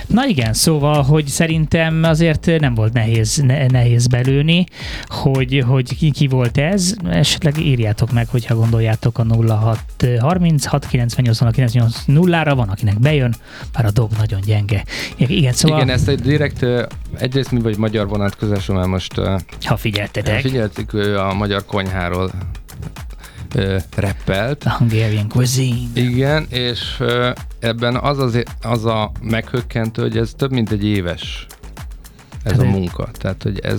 Na igen, szóval, hogy szerintem azért nem volt nehéz belőni, hogy ki volt ez. Esetleg írjátok meg, hogyha gondoljátok a 0636 98 98 0-ra, van, akinek bejön, már a dob nagyon gyenge. Igen, szóval... Igen, ezt egy direkt, egyrészt mi vagy magyar vonatkozású, mert most... Ha figyeltetek. Figyeltük, ő a magyar konyháról rappelt. A Hungarian cuisine. Igen, és ebben az a meghökkentő, hogy ez több mint egy éves ez a munka. Tehát, hogy ez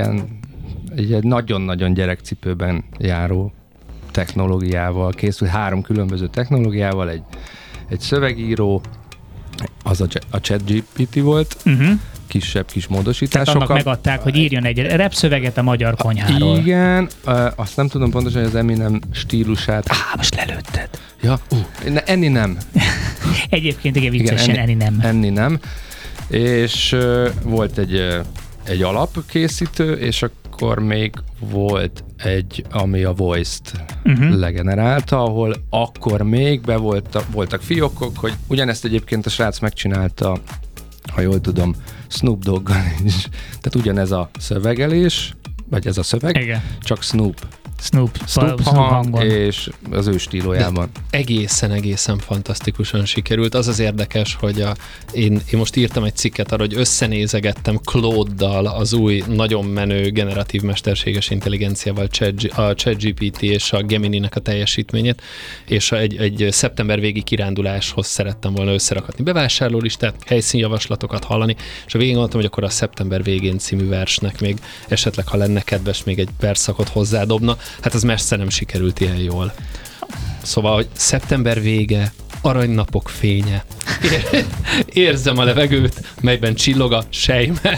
egy nagyon-nagyon gyerekcipőben járó technológiával készül, 3 különböző technológiával, egy szövegíró, az a ChatGPT volt, kisebb kis módosításokkal. Tehát annak megadták, hogy írjon egy rap-szöveget a magyar konyháról. Igen, azt nem tudom pontosan, hogy az Eminem stílusát... Most lelőtted. Ja, enni nem. Egyébként igen, viccesen enni nem. Enni nem. És volt egy alapkészítő, és akkor még volt ami a Voice-t legenerálta, ahol akkor még voltak fiókok, hogy ugyanezt egyébként a srác megcsinálta, ha jól tudom, Snoop Doggal is. Tehát ugyanez a szövegelés, vagy ez a szöveg, igen. Csak Snoop hangon. És az ő stílójában. De egészen fantasztikusan sikerült. Az érdekes, hogy én most írtam egy cikket arra, hogy összenézegettem Claude-dal az új, nagyon menő generatív mesterséges intelligenciával a ChatGPT és a Gemini-nek a teljesítményét, és egy szeptember végi kiránduláshoz szerettem volna összerakatni bevásárlólistát, helyszínjavaslatokat hallani, és a végén gondoltam, hogy akkor a Szeptember végén című versnek még esetleg, ha lenne kedves, még egy versszakot hozzádobna. Hát az messze nem sikerült ilyen jól. Szóval, hogy szeptember vége, aranynapok fénye. Érzem a levegőt, melyben csillog a sejme.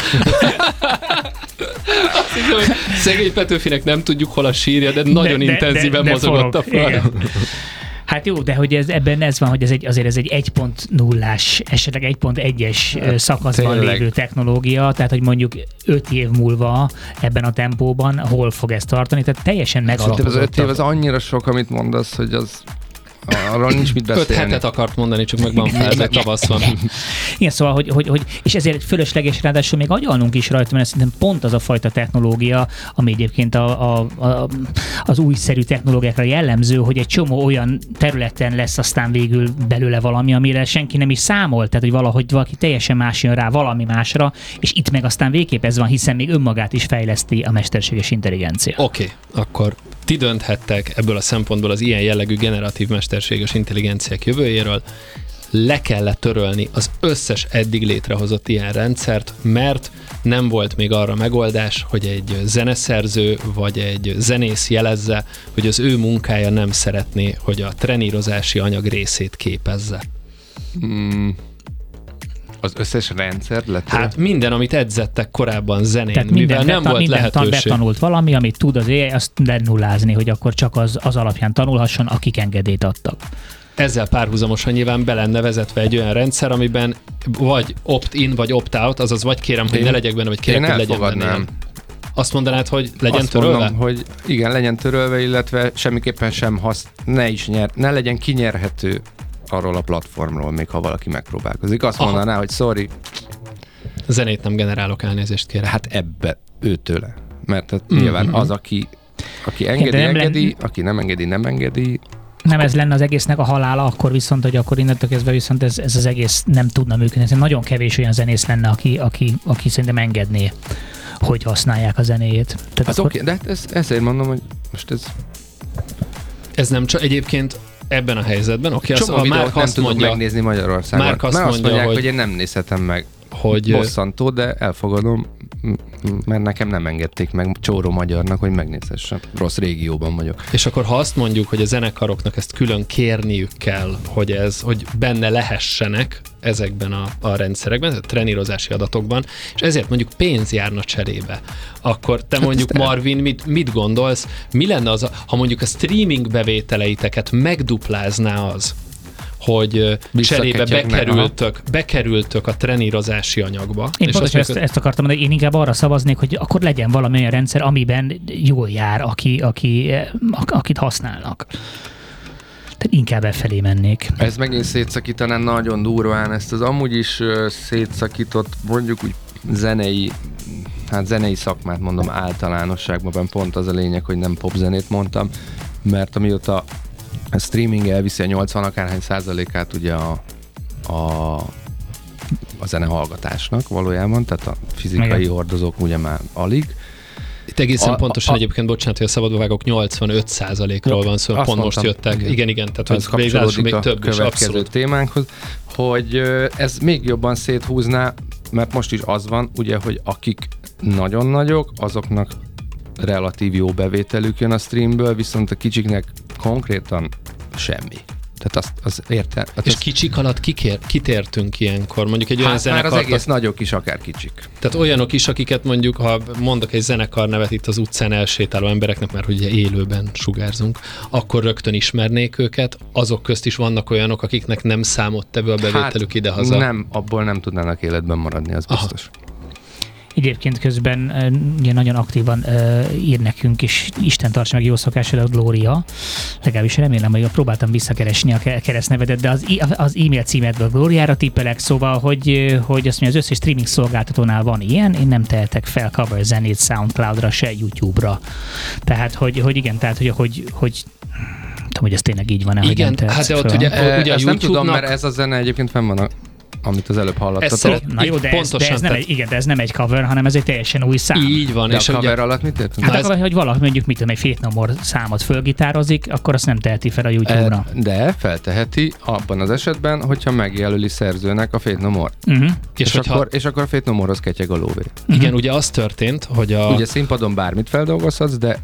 Azt hiszem, hogy szegény Petőfinek nem tudjuk, hol a sírja, de nagyon intenzíven mozogott a fal. Hát jó, de hogy ebben ez van, hogy azért ez egy 1.0-ás, esetleg 1.1-es szakaszban lévő technológia, tehát hogy mondjuk 5 év múlva ebben a tempóban hol fog ez tartani, tehát teljesen megalapozott. Az 5 év az annyira sok, amit mondasz, hogy az arról nincs mit beszélni. 5 hetet akart mondani, csak meg van fel, meg tavasz van. Igen, szóval, hogy és ezért fölösleges, ráadásul még agyalnunk is rajta, mert szerintem pont az a fajta technológia, ami egyébként az újszerű technológiákra jellemző, hogy egy csomó olyan területen lesz aztán végül belőle valami, amire senki nem is számolt, tehát hogy valaki teljesen más jön rá valami másra, és itt meg aztán végképp ez van, hiszen még önmagát is fejleszti a mesterséges intelligencia. Oké, akkor ti dönthettek ebből a szempontból az ilyen jellegű generatív mesterséges intelligenciák jövőjéről, le kellett törölni az összes eddig létrehozott ilyen rendszert, mert nem volt még arra megoldás, hogy egy zeneszerző vagy egy zenész jelezze, hogy az ő munkája nem szeretné, hogy a trenírozási anyag részét képezze. Az összes rendszer lett? Hát minden, amit edzettek korábban zenén, tehát mivel nem volt lehetőség. Betanult valami, amit tud az AI, azt lenullázni, hogy akkor csak az alapján tanulhasson, akik engedélyt adtak. Ezzel párhuzamosan nyilván be lenne vezetve egy olyan rendszer, amiben vagy opt-in, vagy opt-out, azaz vagy kérem, hogy ne legyek benne, vagy kérem, hogy legyen benne. Azt mondanád, hogy legyen azt törölve? Mondom, hogy igen, legyen törölve, illetve semmiképpen sem ne legyen kinyerhető arról a platformról, még ha valaki megpróbálkozik. Azt mondaná, hogy sorry. Zenét nem generálok, elnézést kérek. Hát ebbe őtőle. Mert nyilván az, aki engedi, aki nem engedi. Nem ez lenne az egésznek a halála, akkor viszont, hogy akkor innentől kezdve viszont ez az egész nem tudna működni. Ez nagyon kevés olyan zenész lenne, aki szerintem engedné, hogy használják a zenéjét. Hát oké, de ezért mondom, hogy most ez nem csak egyébként ebben a helyzetben, oké, a Márk azt mondja, megnézni Magyarországon. Márk azt mondja, hogy én nem nézhetem meg. Hogy bosszantó, de elfogadom, mert nekem nem engedték meg csóró magyarnak, hogy megnézhessem. Rossz régióban vagyok. És akkor ha azt mondjuk, hogy a zenekaroknak ezt külön kérniük kell, hogy benne lehessenek ezekben a rendszerekben, a trenírozási adatokban, és ezért mondjuk pénz járna cserébe, akkor te mondjuk Marvin, mit gondolsz? Mi lenne az, ha mondjuk a streaming bevételeiteket megduplázná az, hogy cserébe bekerültök a trenírozási anyagba. Én pontosan ezt akartam mondani, én inkább arra szavaznék, hogy akkor legyen valami olyan rendszer, amiben jól jár, akit használnak. Tehát inkább befelé mennék. Ez megint szétszakítaná nagyon durván ezt az amúgy is szétszakított, mondjuk úgy zenei szakmát mondom általánosságban, pont az a lényeg, hogy nem popzenét mondtam, mert amióta a streaming elviszi a 80 akárhány százalékát ugye a zenehallgatásnak valójában, tehát a fizikai hordozók ugye már alig. Itt egészen pontosan egyébként, bocsánat, hogy a szabadba vágok, 85%-ról van szó, pont most jöttek. Igen, tehát ez kapcsolódik még több a következő témánkhoz, hogy ez még jobban széthúzná, mert most is az van, ugye, hogy akik nagyon nagyok, azoknak relatív jó bevételük jön a streamből, viszont a kicsiknek konkrétan semmi. Tehát az érte. És kicsik alatt kitértünk ilyenkor? Mondjuk egy olyan zenekart... már az egész nagyok is akár kicsik. Tehát olyanok is, akiket mondjuk, ha mondok egy zenekar nevet itt az utcán elsétáló embereknek, mert ugye élőben sugárzunk, akkor rögtön ismernék őket. Azok közt is vannak olyanok, akiknek nem számolt tevő a bevételük idehaza. Nem, abból nem tudnának életben maradni, az biztos. Egyébként közben ugye nagyon aktívan ír nekünk, és Isten tartsa meg jó szokásod, a Glória. Legalábbis remélem, hogy próbáltam visszakeresni a keresztnevedet, de az e-mail címedből Glóriára tippelek, szóval, hogy azt mondja, az összes streaming szolgáltatónál van ilyen, én nem tehetek fel cover zenét Soundcloudra, se YouTube-ra. Tehát, hogy igen, tehát, hogy tudom, hogy ez tényleg így van-e, igen, hogy nem hát de ott ugye ezt nem tudom, mert ez a zene egyébként fenn van amit az előbb hallottatok. Na jó, de ez nem egy cover, hanem ez egy teljesen új szám. Így van. De és a cover alatt mit értünk? Hát akkor, hogy valaki mondjuk, mit tudom, egy Faith No More számot fölgitározik, akkor azt nem teheti fel a YouTube-ra. De felteheti abban az esetben, hogyha megjelöli szerzőnek a Faith No More. És akkor a Faith No More-hoz ketyeg a lóvé. Igen, ugye az történt, hogy ugye színpadon bármit feldolgozhatsz, de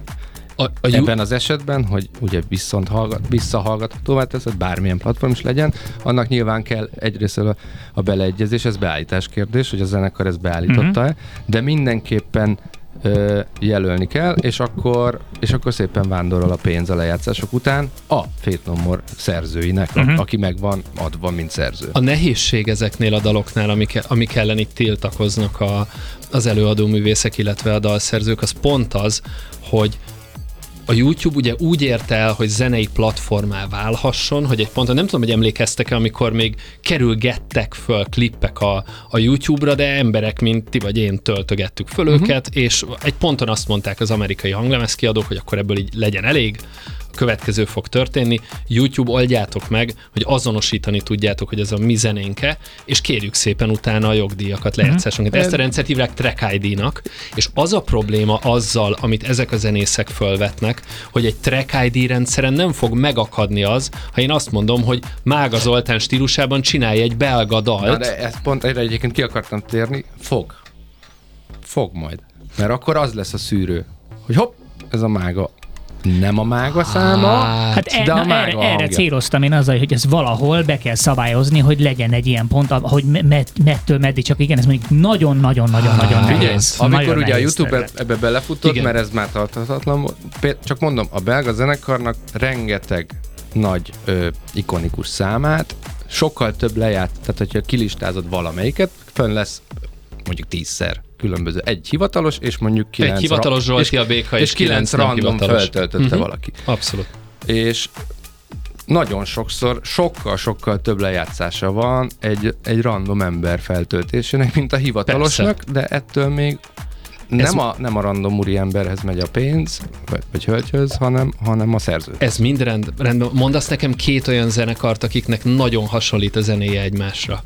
ebben az esetben, hogy ugye visszahallgathatóvá teszed, bármilyen platform is legyen, annak nyilván kell egyrészt a beleegyezés, ez beállítás kérdés, hogy a zenekar ezt beállította-e, de mindenképpen jelölni kell, és akkor szépen vándorol a pénz a lejátszások után a Faith No More szerzőinek, aki meg van adva, mint szerző. A nehézség ezeknél a daloknál, amik ellen itt tiltakoznak az előadó művészek, illetve a dalszerzők, az pont az, hogy a YouTube ugye úgy ért el, hogy zenei platformá válhasson, hogy egy ponton, nem tudom, hogy emlékeztek-e, amikor még kerülgettek föl klippek a YouTube-ra, de emberek, mint ti vagy én töltögettük föl őket, és egy ponton azt mondták az amerikai hanglemezkiadók, hogy akkor ebből így legyen elég, következő fog történni, YouTube oldjátok meg, hogy azonosítani tudjátok, hogy ez a mi zenénke, és kérjük szépen utána a jogdíjakat, lejátszásunkat. Ezt a rendszert hívják Track ID-nak, és az a probléma azzal, amit ezek a zenészek fölvetnek, hogy egy Track ID rendszeren nem fog megakadni az, ha én azt mondom, hogy Mága Zoltán stílusában csinálj egy belga dalt. Na de ezt pont erre egyébként ki akartam térni, fog majd. Mert akkor az lesz a szűrő, hogy hopp, ez a Mága. Nem a Mága száma, de a Mága erre céloztam én azzal, hogy ez valahol be kell szabályozni, hogy legyen egy ilyen pont, hogy mettől meddig, csak igen, ez mondjuk nagyon-nagyon nehéz. Amikor ugye a YouTube ebbe belefutott, mert ez már tarthatatlan volt, csak mondom, a belga zenekarnak rengeteg nagy ikonikus számát, sokkal több tehát hogyha kilistázod valamelyiket, fönn lesz mondjuk 10-szer különböző. Egy hivatalos, és mondjuk 9 egy hivatalos Zsolti a béka, és 9 random feltöltötte valaki. Abszolút. És nagyon sokszor sokkal több lejátszása van egy random ember feltöltésének, mint a hivatalosnak, persze. De ettől még nem a random úriemberhez megy a pénz, vagy hölgyhöz, hanem a szerző. Ez mind rendben. Mondasz nekem 2 olyan zenekart, akiknek nagyon hasonlít a zenéje egymásra.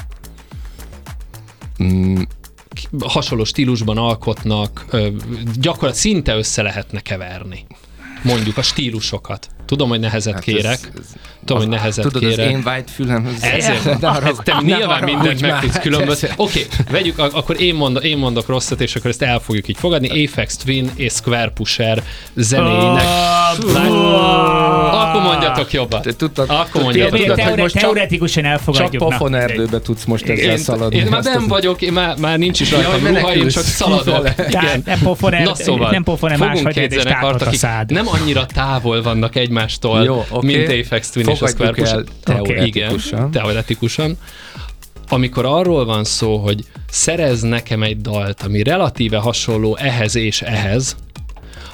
Hasonló stílusban alkotnak, gyakorlatilag szinte össze lehetne keverni. Mondjuk a stílusokat. Tudom, hogy nehezet kérek. Tudod, az én white fülem. Te nyilván mindent meg tudsz különbözni. Oké, vegyük, akkor én mondok rosszat, és akkor ezt el fogjuk így fogadni. Aphex Twin és Square Pusher zenéinek. Akkor mondjatok jobban. Akkor mondjatok. Teoretikusan elfogadjuk. Csak pofon erdőbe tudsz most ezzel szaladni. Én már nem vagyok, már nincs is rajtam ruha, én csak szaladok. Nem pofon máshogy és tártott a szád. Nem annyira távol vannak egymástól, mint Aphex Twin és a Square Pusher. Teoretikusan. Amikor arról van szó, hogy szerez nekem egy dalt, ami relatíve hasonló ehhez és ehhez,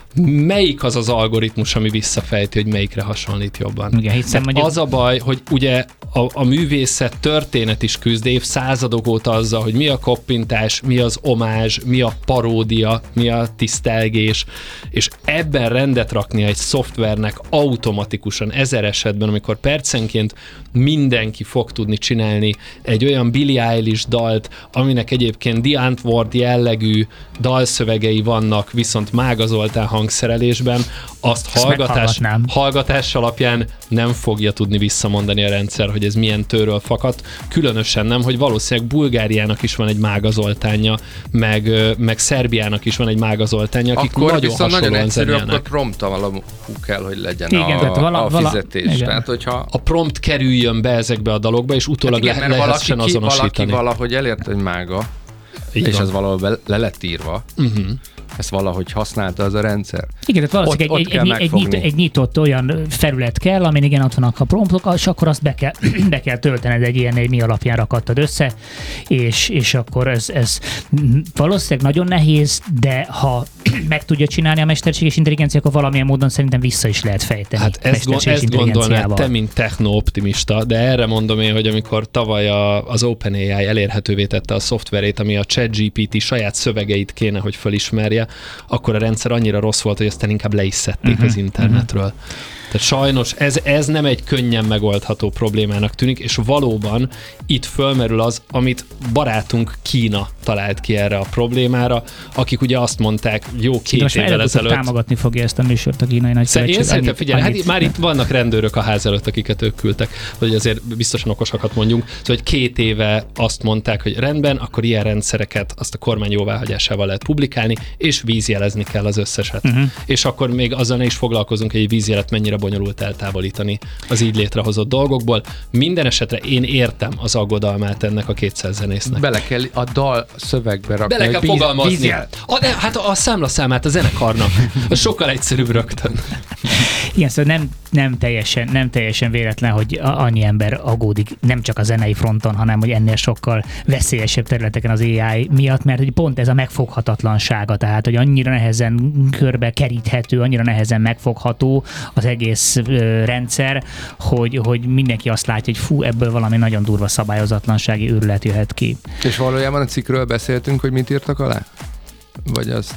melyik az az algoritmus, ami visszafejti, hogy melyikre hasonlít jobban. Igen, hiszen mondjuk... Az a baj, hogy ugye a művészet történet is küzd évszázadok óta azzal, hogy mi a koppintás, mi az omázs, mi a paródia, mi a tisztelgés, és ebben rendet rakni egy szoftvernek automatikusan 1000 esetben, amikor percenként mindenki fog tudni csinálni egy olyan Billie Eilish dalt, aminek egyébként The Antwoord jellegű dalszövegei vannak, viszont mágazoltán hangszerelésben, azt hallgatás alapján nem fogja tudni visszamondani a rendszer, hogy ez milyen tőről fakadt, különösen nem, hogy valószínűleg Bulgáriának is van egy mágazoltánja, meg Szerbiának is van egy mágazoltánja, akik akkor nagyon hasonlóan nagyon egyszerű, zenélnek. akkor prompta valamú kell, hogy legyen igen, a fizetés. Tehát, hogyha... A prompt kerüljön be ezekbe a dalokba, és utólag lehessen azonosítani. Valaki valahogy elért, hogy mága, és ez valahol le lett írva, ezt valahogy használta az a rendszer. Igen, tehát valószínűleg egy nyitott olyan felület kell, amin igen, ott vannak a promptok, és akkor azt be kell töltened egy ilyen, mi alapján rakattad össze, és akkor ez valószínűleg nagyon nehéz, de ha meg tudja csinálni a mesterséges intelligencia, akkor valamilyen módon szerintem vissza is lehet fejteni. Hát ezt gondolnád te, mint techno-optimista, de erre mondom én, hogy amikor tavaly az OpenAI elérhetővé tette a szoftverét, ami a ChatGPT saját szövegeit kéne, hogy felismerje, akkor a rendszer annyira rossz volt, hogy aztán inkább le is szedték az internetről. Tehát sajnos ez nem egy könnyen megoldható problémának tűnik, és valóban itt fölmerül az, amit barátunk Kína talált ki erre a problémára, akik ugye azt mondták jó 2 évvel ezelőtt. Támogatni fogja ezt a műsort a kínai nagyszövetség. Én szerintem figyelj, hát már itt vannak rendőrök a ház előtt, akiket ők küldtek, hogy azért biztosan okosakat mondjunk. Szóval, hogy 2 éve azt mondták, hogy rendben, akkor ilyen rendszereket azt a kormány jóváhagyásával lehet publikálni, és vízjelezni kell az összeset. És akkor még azzal ne is foglalkozunk, hogy egy vízjelet mennyire bonyolult eltávolítani az így létrehozott dolgokból. Minden esetre én értem az aggodalmát ennek a 200 zenésznek. Bele kell a dal szövegbe rakni. Bele kell fogalmazni. Hát a számlaszámát a zenekarnak. Az sokkal egyszerűbb rögtön. Igen, szóval nem teljesen véletlen, hogy annyi ember aggódik, nem csak a zenei fronton, hanem hogy ennél sokkal veszélyesebb területeken az AI miatt, mert hogy pont ez a megfoghatatlansága, tehát hogy annyira nehezen körbe keríthető, annyira nehezen megfogható az egész rendszer, hogy mindenki azt látja, hogy fú, ebből valami nagyon durva szabályozatlansági őrület jöhet ki. És valójában a cikkről beszéltünk, hogy mit írtak alá? Vagy azt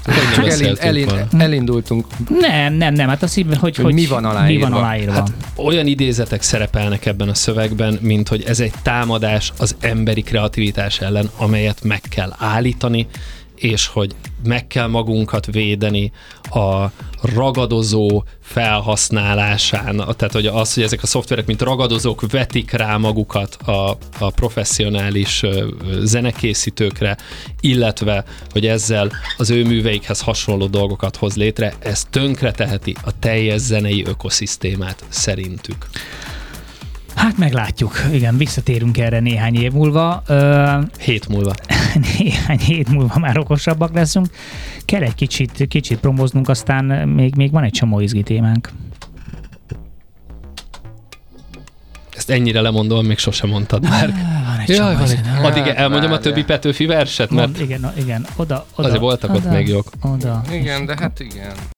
elindultunk. Nem, hát azt így, hogy mi van aláírva. Hát olyan idézetek szerepelnek ebben a szövegben, mint hogy ez egy támadás az emberi kreativitás ellen, amelyet meg kell állítani, és hogy meg kell magunkat védeni a ragadozó felhasználásán, tehát hogy az, hogy ezek a szoftverek, mint ragadozók vetik rá magukat a professzionális zenekészítőkre, illetve, hogy ezzel az ő műveikhez hasonló dolgokat hoz létre, ez tönkreteheti a teljes zenei ökoszisztémát szerintük. Hát meglátjuk. Igen, visszatérünk erre néhány év múlva. 7 múlva. Néhány hét múlva már okosabbak leszünk. Kell egy kicsit promóznunk, aztán még van egy csomó izgi témánk. Ezt ennyire lemondom, még sosem mondtad már. Addig elmondjam a többi Petőfi verset, mert igen, oda. Azért voltak ott még jók. Oda. Igen, de hát igen.